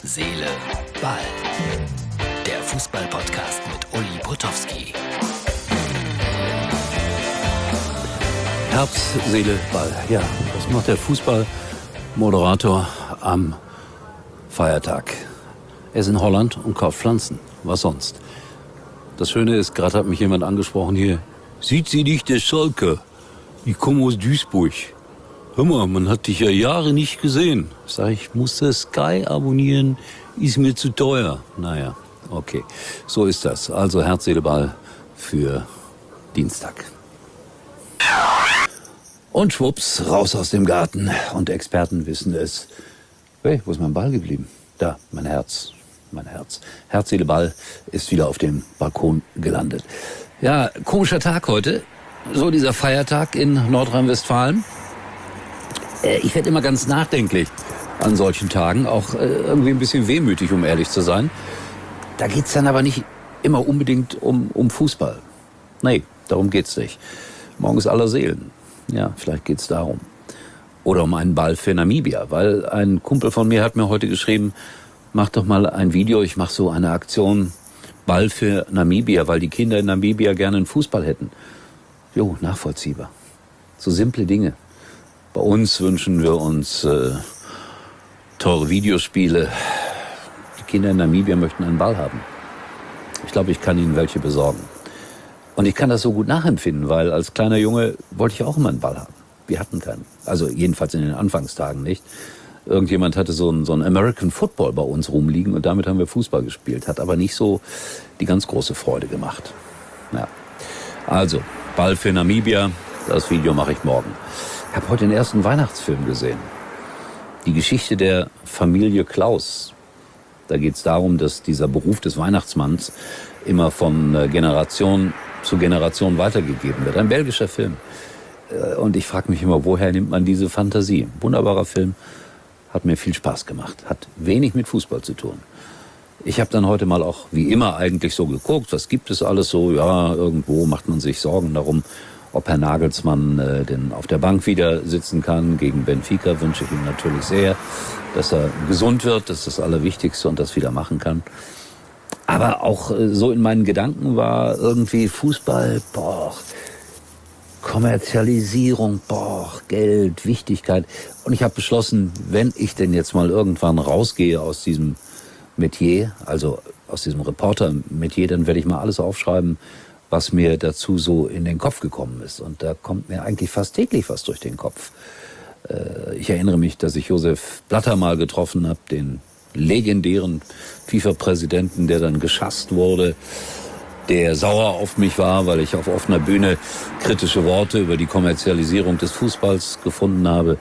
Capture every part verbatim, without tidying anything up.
Seele, Ball. Der Fußball-Podcast mit Uli Potowski. Herz, Seele, Ball. Ja, das macht der Fußballmoderator am Feiertag. Er ist in Holland und kauft Pflanzen. Was sonst? Das Schöne ist, gerade hat mich jemand angesprochen hier. Sieht sie nicht, der Schalke? Ich komme aus Duisburg. Hör mal, man hat dich ja Jahre nicht gesehen. Sag ich, musste Sky abonnieren, ist mir zu teuer. Naja, okay, so ist das. Also Herz, Seele, Ball für Dienstag. Und schwupps, raus aus dem Garten. Und Experten wissen es. Hey, wo ist mein Ball geblieben? Da, mein Herz, mein Herz. Herz, Seele, Ball ist wieder auf dem Balkon gelandet. Ja, komischer Tag heute. So dieser Feiertag in Nordrhein-Westfalen. Ich werde immer ganz nachdenklich an solchen Tagen, auch irgendwie ein bisschen wehmütig, um ehrlich zu sein. Da geht's dann aber nicht immer unbedingt um, um Fußball. Nee, darum geht's nicht. Morgen ist aller Seelen. Ja, vielleicht geht's darum. Oder um einen Ball für Namibia, weil ein Kumpel von mir hat mir heute geschrieben, mach doch mal ein Video, ich mache so eine Aktion Ball für Namibia, weil die Kinder in Namibia gerne einen Fußball hätten. Jo, nachvollziehbar. So simple Dinge. Bei uns wünschen wir uns äh, teure Videospiele. Die Kinder in Namibia möchten einen Ball haben. Ich glaube, ich kann ihnen welche besorgen. Und ich kann das so gut nachempfinden, weil als kleiner Junge wollte ich auch immer einen Ball haben. Wir hatten keinen. Also jedenfalls in den Anfangstagen nicht. Irgendjemand hatte so einen, so einen American Football bei uns rumliegen und damit haben wir Fußball gespielt. Hat aber nicht so die ganz große Freude gemacht. Ja. Also, Ball für Namibia, das Video mache ich morgen. Ich habe heute den ersten Weihnachtsfilm gesehen. Die Geschichte der Familie Klaus. Da geht es darum, dass dieser Beruf des Weihnachtsmanns immer von Generation zu Generation weitergegeben wird. Ein belgischer Film. Und ich frage mich immer, woher nimmt man diese Fantasie? Wunderbarer Film, hat mir viel Spaß gemacht. Hat wenig mit Fußball zu tun. Ich habe dann heute mal auch wie immer eigentlich so geguckt, was gibt es alles so? Ja, irgendwo macht man sich Sorgen darum, ob Herr Nagelsmann äh, denn auf der Bank wieder sitzen kann. Gegen Benfica wünsche ich ihm natürlich sehr, dass er gesund wird, das ist das Allerwichtigste und das wieder machen kann. Aber auch äh, so in meinen Gedanken war irgendwie Fußball, boah, Kommerzialisierung, boah, Geld, Wichtigkeit. Und ich habe beschlossen, wenn ich denn jetzt mal irgendwann rausgehe aus diesem Metier, also aus diesem Reporter-Metier, dann werde ich mal alles aufschreiben, was mir dazu so in den Kopf gekommen ist. Und da kommt mir eigentlich fast täglich was durch den Kopf. Äh, ich erinnere mich, dass ich Josef Blatter mal getroffen habe, den legendären FIFA-Präsidenten, der dann geschasst wurde, der sauer auf mich war, weil ich auf offener Bühne kritische Worte über die Kommerzialisierung des Fußballs gefunden habe.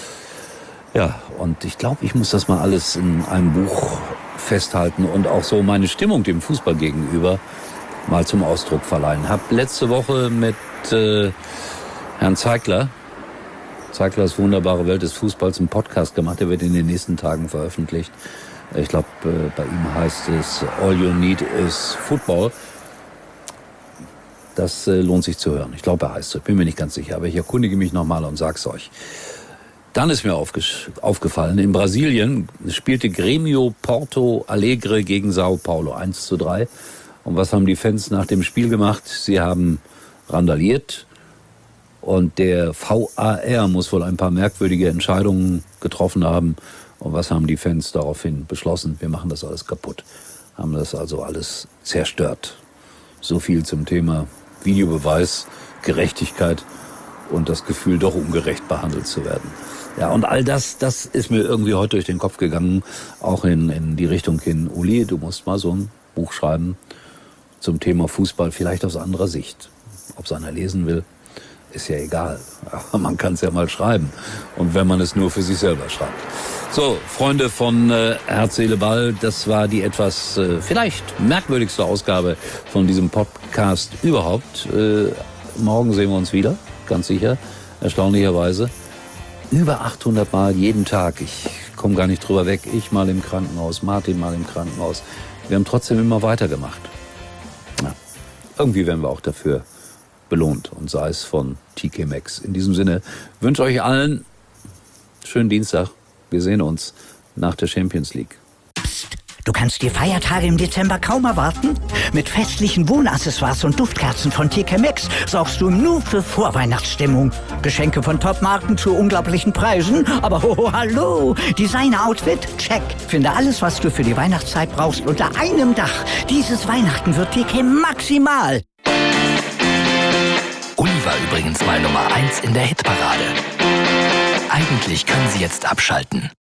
Ja, und ich glaube, ich muss das mal alles in einem Buch festhalten und auch so meine Stimmung dem Fußball gegenüber mal zum Ausdruck verleihen. Hab letzte Woche mit äh, Herrn Zeigler, Zeiglers wunderbare Welt des Fußballs, einen Podcast gemacht. Der wird in den nächsten Tagen veröffentlicht. Ich glaube, äh, bei ihm heißt es All You Need is Football. Das äh, lohnt sich zu hören. Ich glaube, er heißt so. Ich bin mir nicht ganz sicher, aber ich erkundige mich nochmal und sag's euch. Dann ist mir aufge- aufgefallen, in Brasilien spielte Grêmio Porto Alegre gegen Sao Paulo eins zu drei. Und was haben die Fans nach dem Spiel gemacht? Sie haben randaliert und der V A R muss wohl ein paar merkwürdige Entscheidungen getroffen haben. Und was haben die Fans daraufhin beschlossen? Wir machen das alles kaputt. Haben das also alles zerstört. So viel zum Thema Videobeweis, Gerechtigkeit und das Gefühl, doch ungerecht behandelt zu werden. Ja, und all das, das ist mir irgendwie heute durch den Kopf gegangen, auch in, in die Richtung hin, Uli, du musst mal so ein Buch schreiben zum Thema Fußball, vielleicht aus anderer Sicht. Ob es einer lesen will, ist ja egal. Aber man kann es ja mal schreiben. Und wenn man es nur für sich selber schreibt. So, Freunde von äh, Herz, Seele, Ball, das war die etwas äh, vielleicht merkwürdigste Ausgabe von diesem Podcast überhaupt. Äh, morgen sehen wir uns wieder, ganz sicher, erstaunlicherweise. Über achthundert Mal jeden Tag. Ich komme gar nicht drüber weg. Ich mal im Krankenhaus, Martin mal im Krankenhaus. Wir haben trotzdem immer weitergemacht. Ja, irgendwie werden wir auch dafür belohnt und sei es von T K Maxx. In diesem Sinne wünsche euch allen schönen Dienstag. Wir sehen uns nach der Champions League. Psst. Du kannst die Feiertage im Dezember kaum erwarten? Mit festlichen Wohnaccessoires und Duftkerzen von T K Maxx sorgst du nur für Vorweihnachtsstimmung. Geschenke von Top-Marken zu unglaublichen Preisen, aber hoho, hallo! Designer-Outfit? Check! Finde alles, was du für die Weihnachtszeit brauchst, unter einem Dach. Dieses Weihnachten wird T K maximal! Uli war übrigens mal Nummer eins in der Hitparade. Eigentlich können Sie jetzt abschalten.